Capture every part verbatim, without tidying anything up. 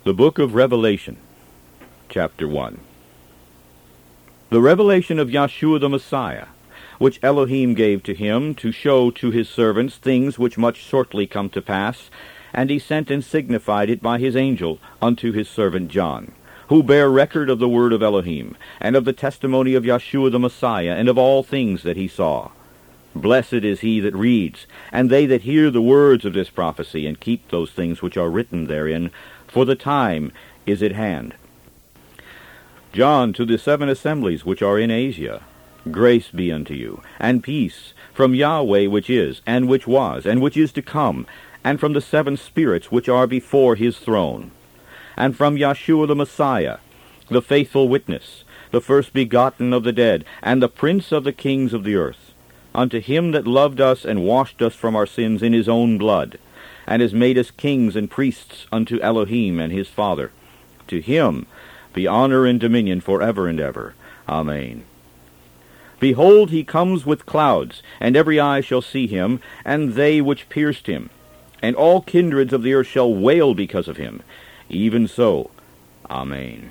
The Book of Revelation, Chapter one. The revelation of Yeshua the Messiah, which Elohim gave to him to show to his servants things which much shortly come to pass, and he sent and signified it by his angel unto his servant John, who bear record of the word of Elohim, and of the testimony of Yeshua the Messiah, and of all things that he saw. Blessed is he that reads, and they that hear the words of this prophecy, and keep those things which are written therein, for the time is at hand. John, to the seven assemblies which are in Asia, grace be unto you, and peace, from Yahweh which is, and which was, and which is to come, and from the seven spirits which are before his throne, and from Yeshua the Messiah, the faithful witness, the first begotten of the dead, and the prince of the kings of the earth, unto him that loved us and washed us from our sins in his own blood, and has made us kings and priests unto Elohim and his Father. To him be honor and dominion forever and ever. Amen. Behold, he comes with clouds, and every eye shall see him, and they which pierced him, and all kindreds of the earth shall wail because of him. Even so. Amen.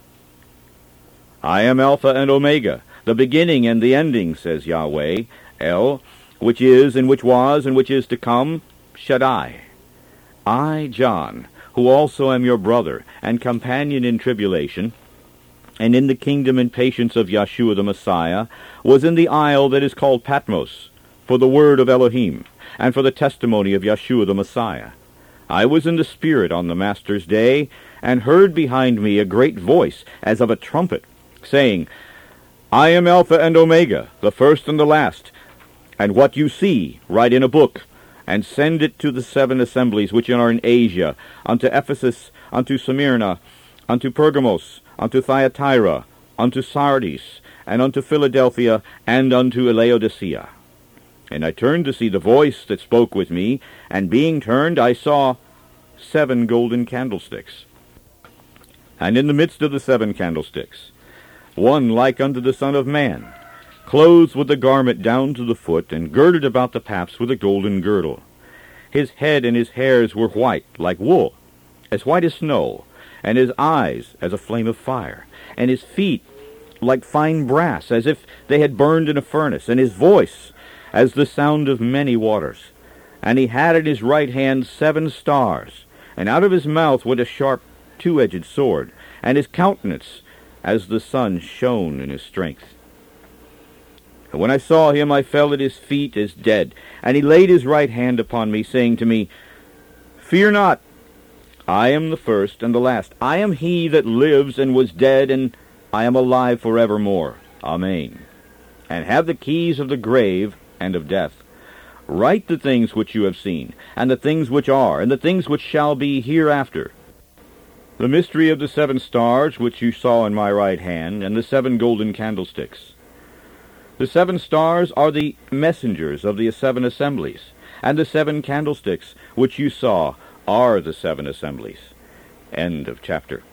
I am Alpha and Omega, the beginning and the ending, says Yahweh, El, which is, and which was, and which is to come, Shaddai. I, John, who also am your brother, and companion in tribulation, and in the kingdom and patience of Yeshua the Messiah, was in the isle that is called Patmos, for the word of Elohim, and for the testimony of Yeshua the Messiah. I was in the Spirit on the Master's day, and heard behind me a great voice, as of a trumpet, saying, I am Alpha and Omega, the first and the last. And what you see, write in a book, and send it to the seven assemblies which are in Asia, unto Ephesus, unto Smyrna, unto Pergamos, unto Thyatira, unto Sardis, and unto Philadelphia, and unto Laodicea. And I turned to see the voice that spoke with me, and being turned, I saw seven golden candlesticks. And in the midst of the seven candlesticks, one like unto the Son of Man, clothed with a garment down to the foot, and girded about the paps with a golden girdle. His head and his hairs were white, like wool, as white as snow, and his eyes as a flame of fire, and his feet like fine brass, as if they had burned in a furnace, and his voice as the sound of many waters. And he had in his right hand seven stars, and out of his mouth went a sharp two-edged sword, and his countenance as the sun shone in his strength. And when I saw him, I fell at his feet as dead. And he laid his right hand upon me, saying to me, Fear not, I am the first and the last. I am he that lives and was dead, and I am alive forevermore. Amen. And have the keys of the grave and of death. Write the things which you have seen, and the things which are, and the things which shall be hereafter. The mystery of the seven stars which you saw in my right hand, and the seven golden candlesticks. The seven stars are the messengers of the seven assemblies, and the seven candlesticks which you saw are the seven assemblies. End of chapter.